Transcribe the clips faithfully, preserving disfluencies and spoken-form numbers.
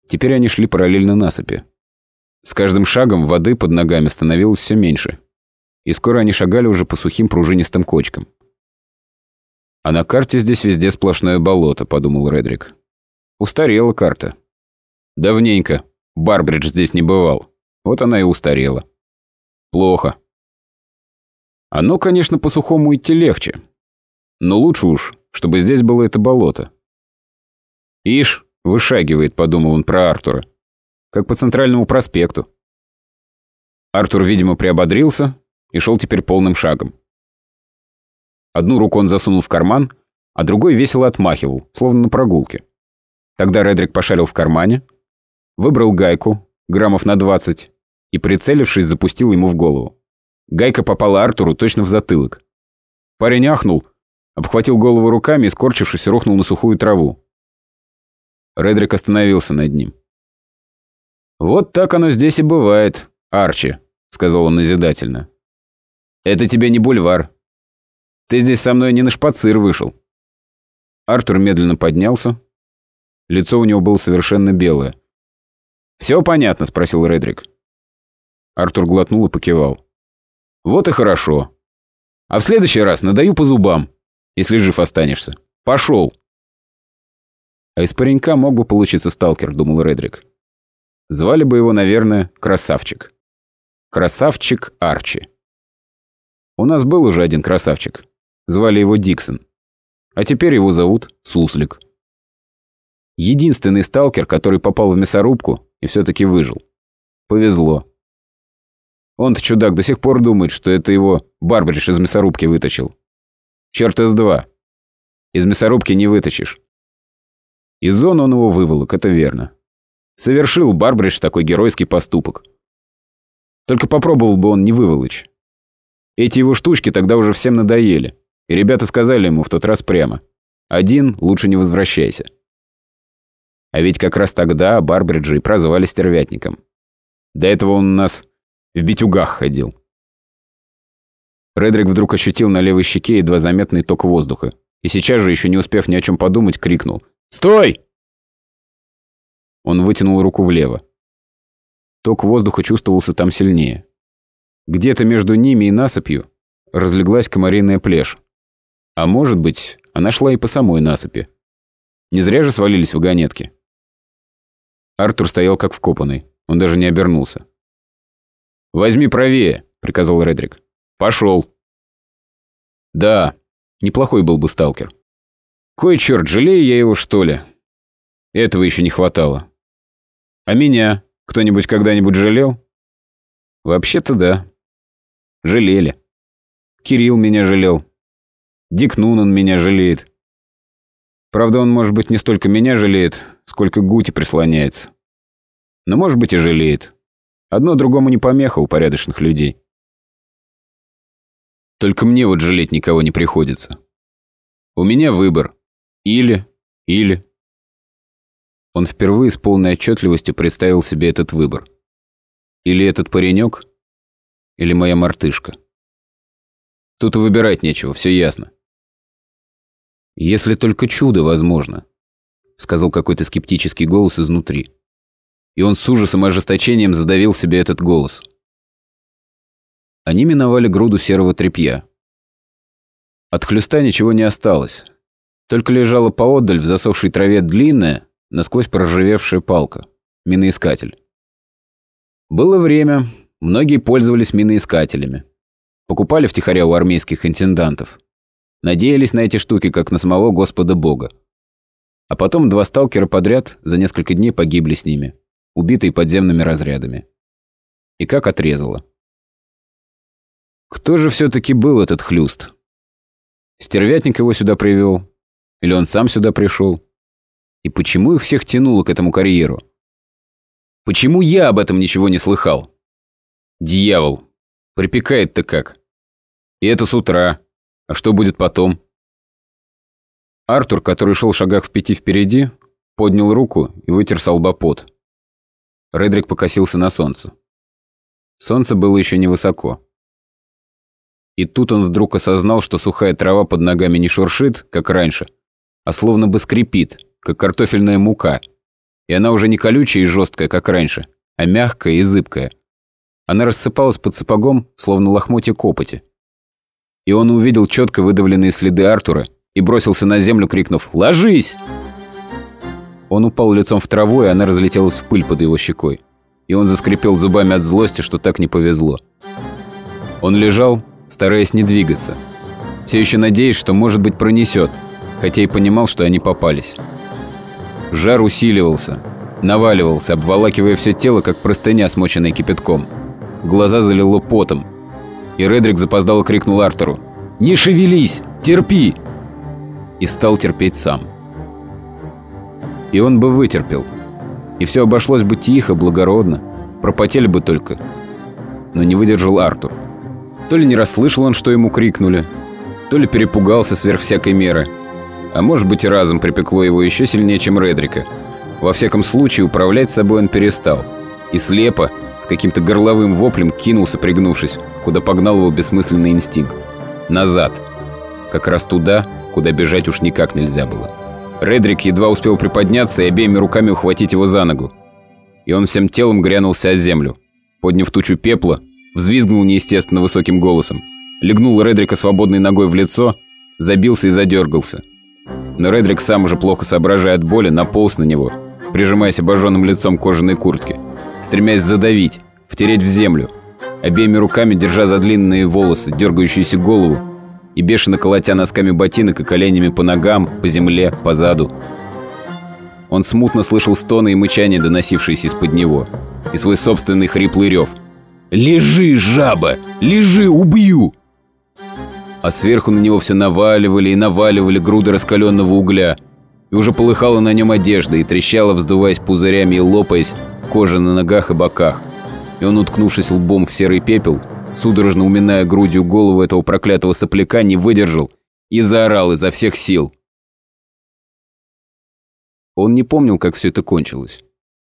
Теперь они шли параллельно насыпи. С каждым шагом воды под ногами становилось все меньше, и скоро они шагали уже по сухим пружинистым кочкам. «А на карте здесь везде сплошное болото», — подумал Редрик. «Устарела карта. Давненько Барбридж здесь не бывал. Вот она и устарела. Плохо. Оно, конечно, по сухому идти легче, но лучше уж, чтобы здесь было это болото». «Ишь, вышагивает», — подумал он про Артура, как по центральному проспекту. Артур, видимо, приободрился и шел теперь полным шагом. Одну руку он засунул в карман, а другой весело отмахивал, словно на прогулке. Тогда Редрик пошарил в кармане, выбрал гайку, граммов на двадцать, и, прицелившись, запустил ему в голову. Гайка попала Артуру точно в затылок. Парень ахнул, обхватил голову руками и, скорчившись, рухнул на сухую траву. Редрик остановился над ним. «Вот так оно здесь и бывает, Арчи», — сказал он назидательно. «Это тебе не бульвар. Ты здесь со мной не на шпацир вышел». Артур медленно поднялся. Лицо у него было совершенно белое. «Все понятно?» — спросил Редрик. Артур глотнул и покивал. «Вот и хорошо. А в следующий раз надаю по зубам, если жив останешься. Пошел!» А из паренька мог бы получиться сталкер, думал Редрик. Звали бы его, наверное, Красавчик. Красавчик Арчи. У нас был уже один красавчик. Звали его Диксон. А теперь его зовут Суслик. Единственный сталкер, который попал в мясорубку и все-таки выжил. Повезло. Он-то, чудак, до сих пор думает, что это его Барбридж из мясорубки вытащил. Черт из два. Из мясорубки не вытащишь. Из зоны он его выволок, это верно. Совершил Барбридж такой геройский поступок. Только попробовал бы он не выволочь. Эти его штучки тогда уже всем надоели, и ребята сказали ему в тот раз прямо: «Один, лучше не возвращайся». А ведь как раз тогда Барбриджа и прозвали стервятником. До этого он у нас в битюгах ходил. Редрик вдруг ощутил на левой щеке едва заметный ток воздуха, и сейчас же, еще не успев ни о чем подумать, крикнул: «Стой!» Он вытянул руку влево. Ток воздуха чувствовался там сильнее. Где-то между ними и насыпью разлеглась комариная плешь. А может быть, она шла и по самой насыпи. Не зря же свалились вагонетки. Артур стоял как вкопанный. Он даже не обернулся. «Возьми правее», — приказал Редрик. «Пошел». Да, неплохой был бы сталкер. Кой черт, жалею я его, что ли? Этого еще не хватало. А меня кто-нибудь когда-нибудь жалел? Вообще-то да. Жалели. Кирилл меня жалел. Дик Нунан меня жалеет. Правда, он, может быть, не столько меня жалеет, сколько Гути прислоняется. Но, может быть, и жалеет. Одно другому не помеха у порядочных людей. Только мне вот жалеть никого не приходится. У меня выбор. Или, или... Он впервые с полной отчетливостью представил себе этот выбор. Или этот паренек, или моя мартышка. Тут и выбирать нечего, все ясно. «Если только чудо возможно», — сказал какой-то скептический голос изнутри. И он с ужасом и ожесточением задавил в себе этот голос. Они миновали груду серого тряпья. От хлыста ничего не осталось. Только лежала поодаль в засохшей траве длинная, насквозь проржавевшая палка. Миноискатель. Было время, многие пользовались миноискателями. Покупали втихаря у армейских интендантов. Надеялись на эти штуки, как на самого Господа Бога. А потом два сталкера подряд за несколько дней погибли с ними, убитые подземными разрядами. И как отрезало. Кто же все-таки был этот хлюст? Стервятник его сюда привел? Или он сам сюда пришел? И почему их всех тянуло к этому карьеру? Почему я об этом ничего не слыхал? Дьявол! Припекает-то как. И это с утра. А что будет потом? Артур, который шел в шагах в пяти впереди, поднял руку и вытер со лба пот. Редрик покосился на солнце. Солнце было еще невысоко. И тут он вдруг осознал, что сухая трава под ногами не шуршит, как раньше, а словно бы скрипит, как картофельная мука, И она уже не колючая и жесткая, как раньше, а мягкая и зыбкая. Она рассыпалась под сапогом, словно лохмотья копоти. И он увидел четко выдавленные следы Артура и бросился на землю, крикнув «Ложись!». Он упал лицом в траву, и она разлетелась в пыль под его щекой. И он заскрипел зубами от злости, что так не повезло. Он лежал, стараясь не двигаться, все еще надеясь, что, может быть, пронесет, хотя и понимал, что они попались. Жар усиливался, наваливался, обволакивая все тело, как простыня, смоченная кипятком. Глаза залило потом. И Редрик запоздало крикнул Артуру: «Не шевелись! Терпи!» И стал терпеть сам. И он бы вытерпел. И все обошлось бы тихо, благородно. Пропотели бы только. Но не выдержал Артур. То ли не расслышал он, что ему крикнули, то ли перепугался сверх всякой меры. А может быть, и разом припекло его еще сильнее, чем Редрика. Во всяком случае, управлять собой он перестал. И слепо, с каким-то горловым воплем кинулся, пригнувшись, куда погнал его бессмысленный инстинкт. Назад. Как раз туда, куда бежать уж никак нельзя было. Редрик едва успел приподняться и обеими руками ухватить его за ногу. И он всем телом грянулся о землю. Подняв тучу пепла, взвизгнул неестественно высоким голосом. Легнул Редрика свободной ногой в лицо, забился и задергался. Но Редрик, сам уже плохо соображая от боли, наполз на него, прижимаясь обожженным лицом к кожаной куртке, стремясь задавить, втереть в землю, обеими руками держа за длинные волосы, дергающуюся голову, и бешено колотя носками ботинок и коленями по ногам, по земле, по заду. Он смутно слышал стоны и мычания, доносившиеся из-под него, и свой собственный хриплый рев. «Лежи, жаба! Лежи, убью!» А сверху на него все наваливали и наваливали груды раскаленного угля, и уже полыхала на нем одежда, и трещала, вздуваясь пузырями и лопаясь, кожа на ногах и боках. И он, уткнувшись лбом в серый пепел, судорожно уминая грудью голову этого проклятого сопляка, не выдержал и заорал изо всех сил. Он не помнил, как все это кончилось.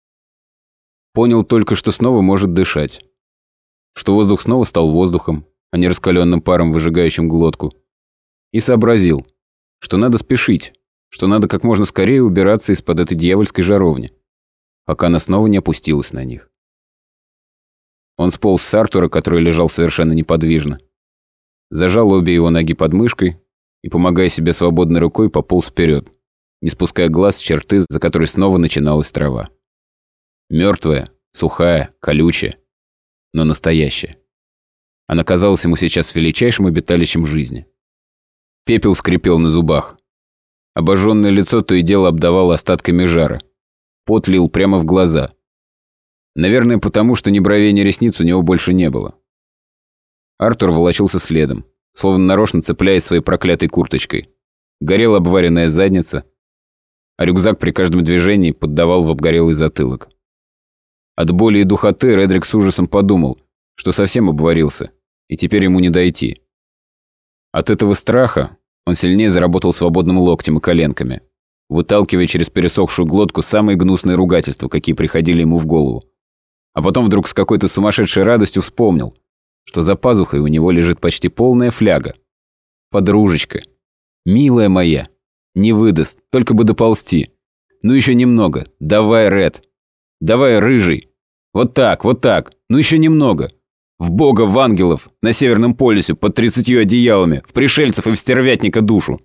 Понял только, что снова может дышать. Что воздух снова стал воздухом, а не раскаленным паром, выжигающим глотку. И сообразил, что надо спешить, что надо как можно скорее убираться из-под этой дьявольской жаровни, пока она снова не опустилась на них. Он сполз с Артура, который лежал совершенно неподвижно, зажал обе его ноги под мышкой и, помогая себе свободной рукой, пополз вперед, не спуская глаз с черты, за которой снова начиналась трава. Мертвая, сухая, колючая, но настоящая. Она казалась ему сейчас величайшим обиталищем жизни. Пепел скрипел на зубах. Обожженное лицо то и дело обдавало остатками жара. Пот лил прямо в глаза. Наверное, потому что ни бровей, ни ресниц у него больше не было. Артур волочился следом, словно нарочно цепляясь своей проклятой курточкой. Горела обваренная задница, а рюкзак при каждом движении поддавал в обгорелый затылок. От боли и духоты Редрик с ужасом подумал, что совсем обварился, и теперь ему не дойти. От этого страха он сильнее заработал свободным локтем и коленками, выталкивая через пересохшую глотку самые гнусные ругательства, какие приходили ему в голову. А потом вдруг с какой-то сумасшедшей радостью вспомнил, что за пазухой у него лежит почти полная фляга. Подружечка, милая моя, не выдаст, только бы доползти. Ну еще немного, давай, Ред, давай, рыжий. Вот так, вот так, ну еще немного. В бога, в ангелов, на Северном полюсе, под тридцатью одеялами, в пришельцев и в стервятника душу.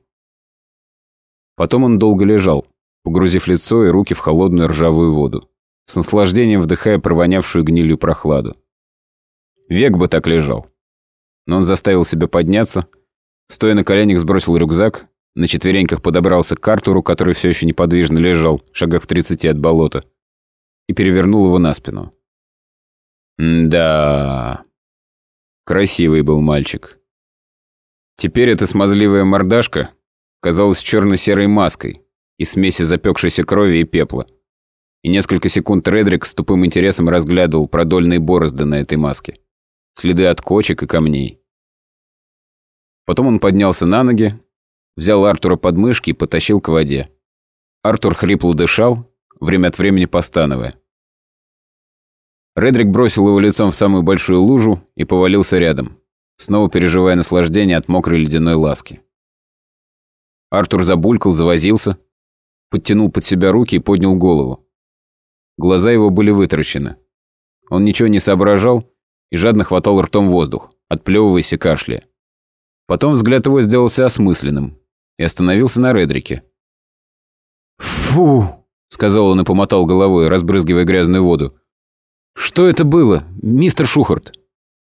Потом он долго лежал, погрузив лицо и руки в холодную ржавую воду, с наслаждением вдыхая провонявшую гнилью прохладу. Век бы так лежал. Но он заставил себя подняться, стоя на коленях сбросил рюкзак, на четвереньках подобрался к Артуру, который все еще неподвижно лежал, шагах в тридцати от болота, и перевернул его на спину. Да, красивый был мальчик. Теперь эта смазливая мордашка казалась черно-серой маской из смеси запекшейся крови и пепла. И несколько секунд Редрик с тупым интересом разглядывал продольные борозды на этой маске, следы от кочек и камней. Потом он поднялся на ноги, взял Артура под мышки и потащил к воде. Артур хрипло дышал, время от времени постановая. Редрик бросил его лицом в самую большую лужу и повалился рядом, снова переживая наслаждение от мокрой ледяной ласки. Артур забулькал, завозился, подтянул под себя руки и поднял голову. Глаза его были вытаращены. Он ничего не соображал и жадно хватал ртом воздух, отплевываясь и кашляя. Потом взгляд его сделался осмысленным и остановился на Редрике. «Фу!» — сказал он и помотал головой, разбрызгивая грязную воду. «Что это было, мистер Шухарт?»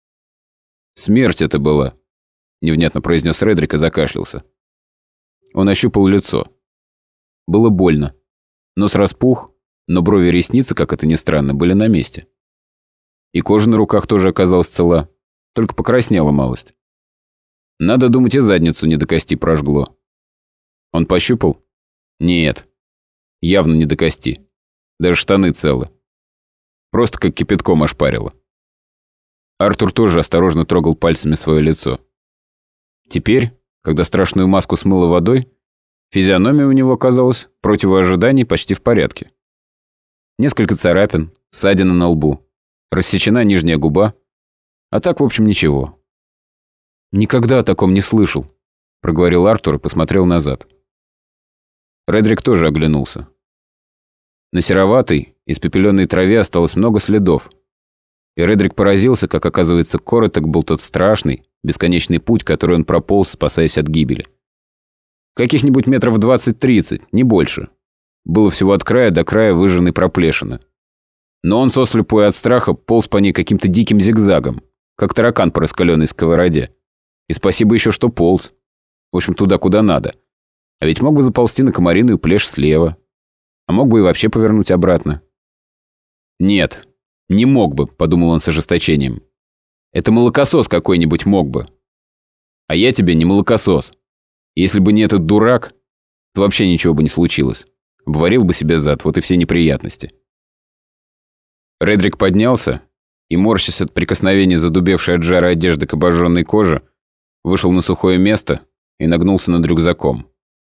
«Смерть это была», — невнятно произнес Редрик и закашлялся. Он ощупал лицо. Было больно. Нос распух, но брови и ресницы, как это ни странно, были на месте. И кожа на руках тоже оказалась цела, только покраснела малость. Надо думать, и задницу не до кости прожгло. Он пощупал? Нет, явно не до кости. Даже штаны целы. Просто как кипятком ошпарило. Артур тоже осторожно трогал пальцами свое лицо. Теперь, когда страшную маску смыло водой, физиономия у него оказалась против ожиданий почти в порядке. Несколько царапин, ссадина на лбу, рассечена нижняя губа, а так, в общем, ничего. «Никогда о таком не слышал», — проговорил Артур и посмотрел назад. Редрик тоже оглянулся. На сероватой, испепеленной траве осталось много следов, и Редрик поразился, как, оказывается, короток был тот страшный, бесконечный путь, который он прополз, спасаясь от гибели. Каких-нибудь метров двадцать-тридцать, не больше. Было всего от края до края выжженной проплешины. Но он сослепу и от страха полз по ней каким-то диким зигзагом, как таракан по раскаленной сковороде. И спасибо еще, что полз. В общем, туда, куда надо. А ведь мог бы заползти на комариную плешь слева. А мог бы и вообще повернуть обратно. Нет, не мог бы, подумал он с ожесточением. Это молокосос какой-нибудь мог бы. А я тебе не молокосос. Если бы не этот дурак, то вообще ничего бы не случилось. Обварил бы себе зад, вот и все неприятности. Редрик поднялся и, морщась от прикосновения задубевшей от жара одежды к обожженной коже, вышел на сухое место и нагнулся над рюкзаком.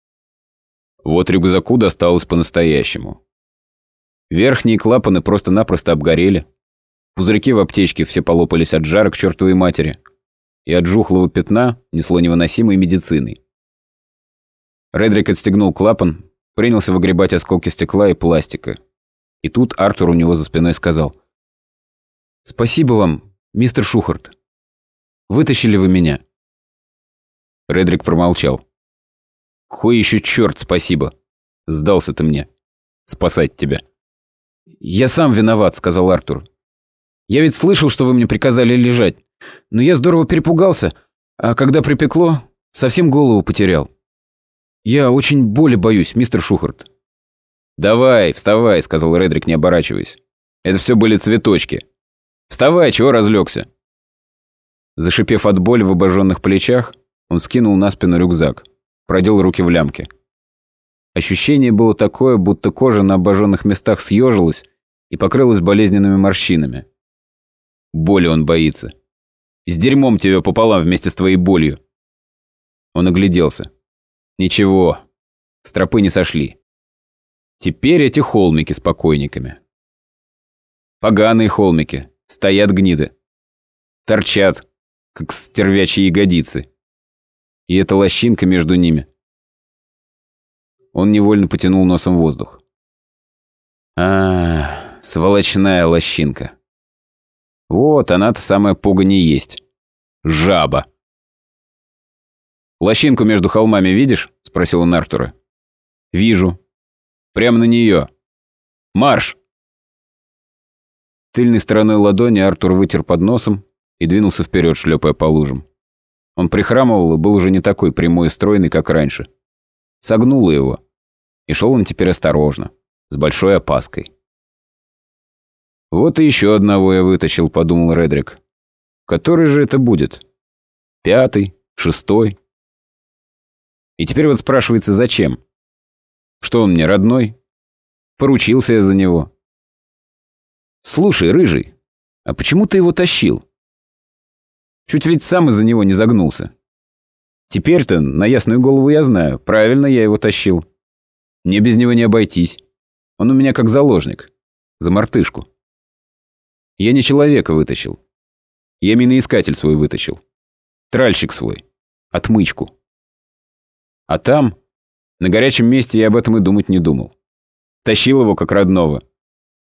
Вот рюкзаку досталось по-настоящему. Верхние клапаны просто-напросто обгорели. Пузырьки в аптечке все полопались от жара к чертовой матери. И от жухлого пятна несло невыносимой медициной. Редрик отстегнул клапан, принялся выгребать осколки стекла и пластика. И тут Артур у него за спиной сказал: «Спасибо вам, мистер Шухарт. Вытащили вы меня». Редрик промолчал. «Какой еще черт спасибо? Сдался ты мне. Спасать тебя». «Я сам виноват», — сказал Артур. «Я ведь слышал, что вы мне приказали лежать, но я здорово перепугался, а когда припекло, совсем голову потерял. Я очень боли боюсь, мистер Шухарт». «Давай, вставай», — сказал Редрик, не оборачиваясь. «Это все были цветочки. Вставай, чего разлегся?» Зашипев от боли в обожженных плечах, он скинул на спину рюкзак, продел руки в лямки. Ощущение было такое, будто кожа на обожженных местах съежилась и покрылась болезненными морщинами. Боли он боится. С дерьмом тебя пополам вместе с твоей болью. Он огляделся. Ничего, с тропы не сошли. Теперь эти холмики с покойниками. Поганые холмики, стоят гниды. Торчат, как стервячьи ягодицы. И эта лощинка между ними. Он невольно потянул носом воздух. А, сволочная лощинка. Вот она-то самая пуга не есть. Жаба. «Лощинку между холмами видишь?» — спросил он Артура. «Вижу. Прямо на нее. Марш!» Тыльной стороной ладони Артур вытер под носом и двинулся вперед, шлепая по лужам. Он прихрамывал и был уже не такой прямой и стройный, как раньше. Согнуло его. И шел он теперь осторожно, с большой опаской. «Вот и еще одного я вытащил», — подумал Редрик. «Который же это будет? Пятый? Шестой?» И теперь вот спрашивается, зачем? Что он мне, родной? Поручился я за него. «Слушай, рыжий, а почему ты его тащил? Чуть ведь сам из-за него не загнулся. Теперь-то на ясную голову я знаю, правильно я его тащил. Мне без него не обойтись. Он у меня как заложник. За мартышку. Я не человека вытащил. Я миноискатель свой вытащил. Тральщик свой. Отмычку. А там, на горячем месте, я об этом и думать не думал. Тащил его как родного.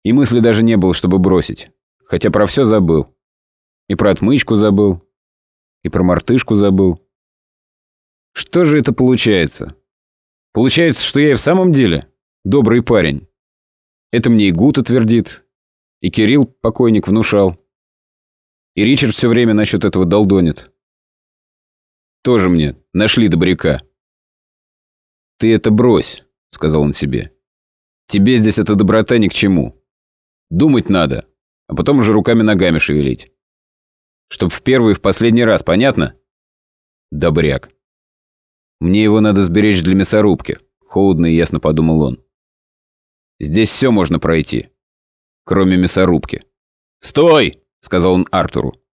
И мысли даже не было, чтобы бросить. Хотя про все забыл. И про отмычку забыл. И про мартышку забыл. Что же это получается? Получается, что я и в самом деле добрый парень. Это мне и Гута твердит, и Кирилл, покойник, внушал. И Ричард все время насчет этого долдонит. Тоже мне нашли добряка. «Ты это брось», — сказал он себе. «Тебе здесь эта доброта ни к чему. Думать надо, а потом уже руками-ногами шевелить. Чтоб в первый и в последний раз, понятно? Добряк. Мне его надо сберечь для мясорубки», — холодно и ясно подумал он. «Здесь все можно пройти, кроме мясорубки». «Стой!» — сказал он Артуру.